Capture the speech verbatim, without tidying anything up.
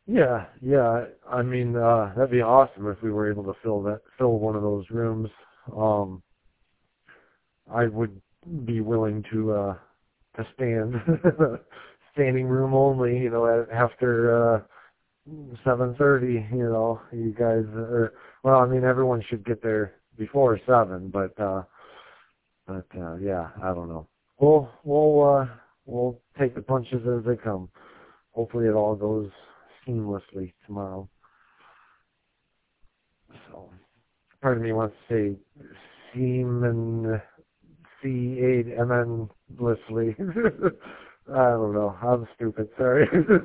Yeah, yeah. I mean, uh, that'd be awesome if we were able to fill that, fill one of those rooms. Um, I would be willing to, uh, to stand, standing room only, you know, at, after, uh, seven thirty, you know, you guys are, well, I mean, everyone should get there before seven, but, uh, but, uh, yeah, I don't know. We'll, we'll, uh, we'll take the punches as they come. Hopefully it all goes seamlessly tomorrow. So, part of me wants to say semen, C eight, and then blissfully. I don't know. I'm stupid. Sorry.